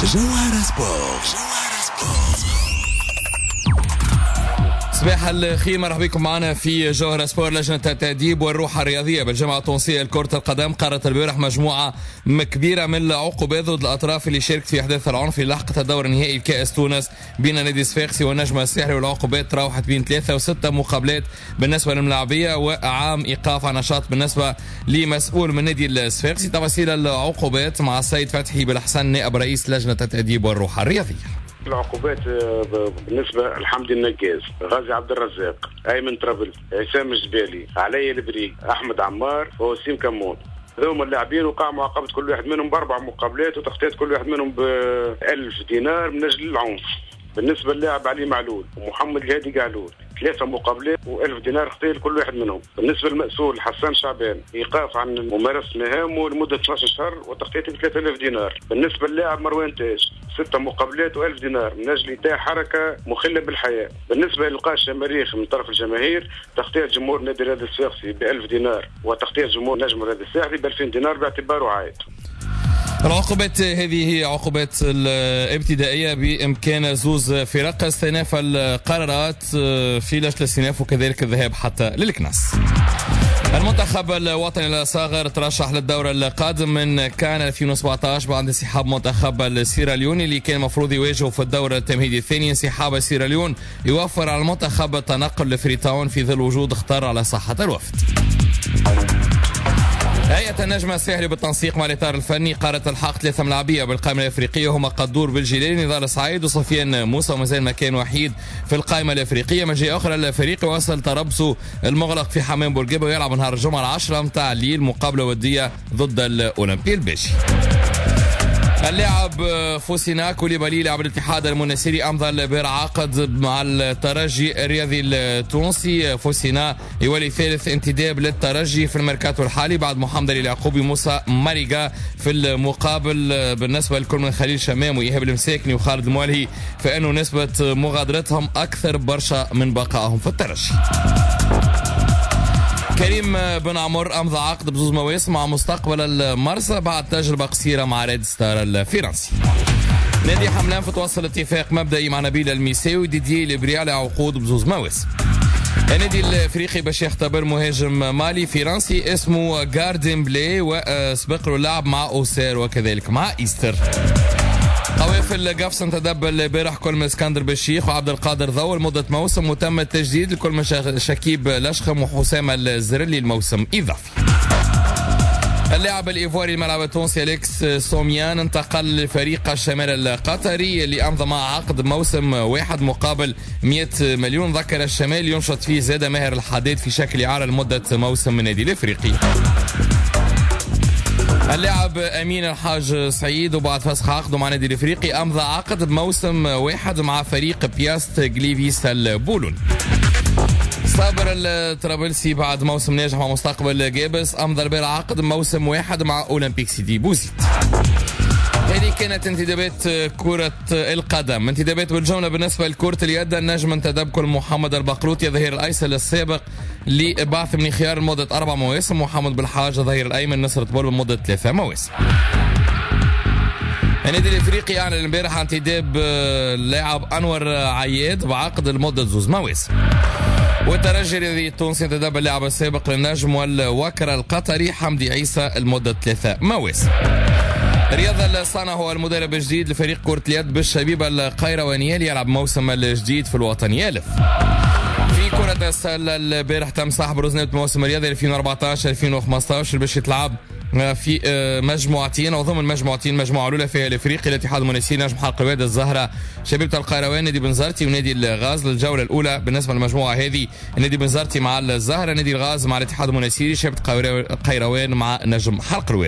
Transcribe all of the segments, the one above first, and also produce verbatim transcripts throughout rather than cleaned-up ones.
جوهرة سبورت. صباح الخير، مرحبا بكم معنا في جوهرة سبور. لجنة التأديب والروح الرياضية بالجامعة التونسية لكرة القدم قررت البارح مجموعة كبيرة من العقوبات ضد الأطراف اللي شاركت في أحداث العنف اللي لحقت الدور النهائي لكأس تونس بين نادي صفاقسي والنجم السحري، والعقوبات تراوحت بين ثلاثة وستة مقابلات بالنسبة للملاعبية وعام إيقاف عن نشاط بالنسبة لمسؤول من نادي الصفاقسي. تفاصيل العقوبات مع السيد فتحي بالحسن نائب رئيس لجنة التأديب والروح الرياضية. العقوبات بالنسبة لحمدي النقاز، غازي عبد الرزاق، أيمن ترابل، عسام الجبالي، علي البريق، أحمد عمار ووسيم كمون. هذوما اللاعبين وقع معاقبة كل واحد منهم بأربع مقابلات وتغطية كل واحد منهم بألف دينار من أجل العنف. بالنسبة للاعب علي معلول ومحمد الهادي قعلول ثلاثة مقابلات وألف دينار خطية لكل واحد منهم. بالنسبة للمسؤول حسان شعبان إيقاف عن ممارسة مهامه لمدة اثني عشر شهر وتغطية ثلاثة آلاف دينار. بالنسبة للاعب مروان تاج ستة مقابلات وألف دينار من أجل إيتاء حركة مخلة بالحياة. بالنسبة لإلقاء الشماريخ من طرف الجماهير تغطية جمهور نادي الرياضي الصفاقسي بألف دينار وتغطية جمهور نجم الرياضي الساحلي بألفين دينار باعتباره عائد. العقوبات هذه هي عقوبات الابتدائية بإمكان زوز فرق استئناف القرارات في لجنة الاستئناف وكذلك الذهاب حتى للكناس. المنتخب الوطني الصاغر ترشح للدور القادم من كان ألفين وسبعة عشر بعد انسحاب منتخب السيراليوني اللي كان المفروض يواجهه في الدور التمهيدي الثاني. انسحاب السيراليون يوفر على المنتخب التنقل لفريتاون في ظل وجود خطر على صحة الوفد. هيئة النجم الساحلي بالتنسيق مع الإطار الفني قررت الحاق ثلاثة ملاعبية بالقائمة الأفريقية هما قدور بالجيلاني، نضال السعيد وصفيان موسى، ومازال مكان وحيد في القائمة الأفريقية. من جهة أخرى الفريق واصل تربصه المغلق في حمام بورقيبة ويلعب نهار الجمعة العاشرة متاع الليل مقابلة ودية ضد الأولمبي الباشي. اللاعب فوسينا كوليبالي لاعب الاتحاد المنستيري امضى البارح عقد مع الترجي الرياضي التونسي. فوسينا يولي ثالث انتداب للترجي في الميركاتو الحالي بعد محمد اليعقوبي موسى ماريغا. في المقابل بالنسبه لكل من خليل شمام وايهاب المساكني وخالد الموالهي فانه نسبه مغادرتهم اكثر برشا من بقائهم في الترجي. كريم بن عمر أمضى عقد بزوز مواسم مع مستقبل المرسى بعد تجربة قصيرة مع ريد ستار الفرنسي. نادي حملان فتوصل اتفاق مبدئي مع نبيل الميساوي ديدي لبريع لعقود بزوز مواسم. النادي الافريقي باش يختبر مهاجم مالي فرنسي اسمه جاردن بلاي وسبق له اللعب مع اوسير وكذلك مع ايستر. قوافل قفص تدب البارح كل من اسكندر بالشيخ وعبد القادر ضو لمدة موسم، وتم التجديد لكل من شكيب لشخم وحسام الزرلي الموسم إضافي. اللاعب الإيفواري الملعب التونسي أليكس سوميان انتقل لفريق الشمال القطري اللي أمضى مع عقد موسم واحد مقابل مئة مليون. ذكر الشمال ينشط فيه زاد ماهر الحديد في شكل إعارة لمدة موسم من النادي الإفريقي. اللاعب أمين الحاج سعيد وبعد فسخ عقده مع النادي الإفريقي أمضى عقد بموسم واحد مع فريق بياست جليفيس البولون. صابر الطرابلسي بعد موسم ناجح مع مستقبل جابس أمضى البارح عقد موسم واحد مع أولمبيك سيدي بوزيت. هذه كانت انتدابات كرة القدم. انتدابات بالجملة بالنسبة لكرة اليد، النجم انتدب كل محمد البقلوطي الظهير الأيسر السابق لبعث من خيار لمدة أربع مواسم، محمد بالحاج الظهير الأيمن نصرة بول لمدة ثلاثة مواسم. النادي الافريقي اعلن امبارح عن انتداب اللاعب انور عياد بعقد لمدة زوز مواسم. والترجي الرياضي التونسي انتدب اللاعب السابق للنجم والوكر القطري حمدي عيسى لمدة ثلاثة مواسم. رياض الصانع هو المدرب الجديد لفريق كرة اليد بالشبيبة القيروانية ليلعب موسم الجديد في الوطني ألف. في كرة السلة البارح تم سحب رزنة موسم الرياضي ألفين وأربعة عشر ألفين وخمسة عشر باش يتلعب في مجموعتين وضمن مجموعتين. المجموعة الأولى فيها الإفريقي الاتحاد المنستيري نجم حلق الواد الزهرة شبيبة القيروان نادي بنزرتي ونادي الغاز. للجولة الأولى بالنسبة للمجموعة هذه النادي بنزرتي مع الزهرة، نادي الغاز مع الاتحاد المنستيري، شبيبة القيروان مع نجم حلق الواد.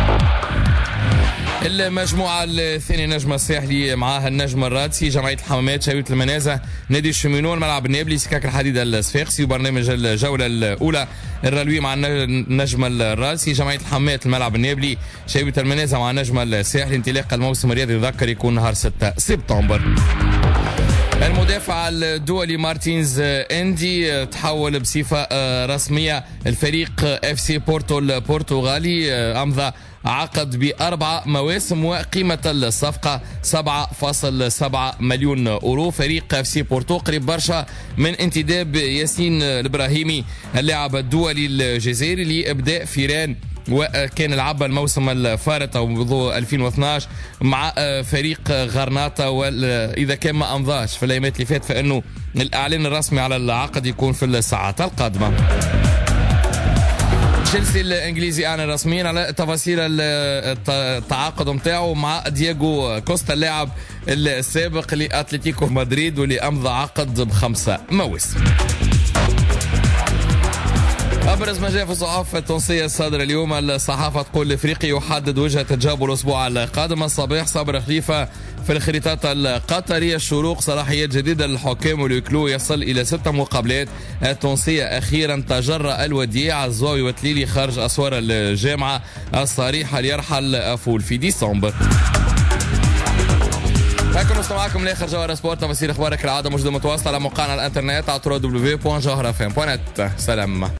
المجموعة الثانية نجم الساحلي معاها النجم الرادسي، جمعية الحمامات، شبيبة المنازة، نادي الشمينون، ملعب النابلي، سكاك الحديد الصفاقسي. وبرنامج الجولة الأولى الرلوي مع النجم الرادسي، جمعية الحمامات الملعب النابلي، شبيبة المنازة مع النجم الساحلي. انطلاق الموسم الرياضي يذكر يكون نهار ستة سبتمبر. المدافع الدولي مارتينز اندي تحول بصفة رسمية الفريق اف سي بورتو البرتغالي، امضى عقد بأربع مواسم وقيمة الصفقة سبعة فاصلة سبعة مليون أورو. فريق اف سي بورتو قريب برشا من انتداب ياسين الإبراهيمي اللاعب الدولي الجزائري لإبداء فيران، وكان لعب الموسم الفارط او منذ ألفين واثناش مع فريق غرناطة، واذا كان ما امضاش في الايامات اللي فات فانه الاعلان الرسمي على العقد يكون في الساعات القادمه. تشيلسي الانجليزي اعلن رسميا على تفاصيل التعاقد نتاعو مع دييغو كوستا اللاعب السابق لاتلتيكو مدريد واللي امضى عقد بخمسه مواسم. أبرز ما جاء في الصحافة التونسية الصادرة اليوم، الصحافة تقول الإفريقي يحدد وجهة تجابه الأسبوع القادم. الصباح صابر خليفة في الخريطات القطرية. الشروق صلاحيات جديدة للحكام والكلو يصل إلى ستة مقابلات. التونسية أخيرا تجرأ الوديع. الزواوي وتليلي خارج أسوار الجامعة. الصريحة ليرحل أفول في ديسمبر. هكذا نوصل معكم لاخر جوهر سبورت. تفاصيل اخبارك العاده موجوده متواصله على موقعنا الانترنت على دبليو دبليو دبليو دوت جوهر اف ام دوت نت. سلام.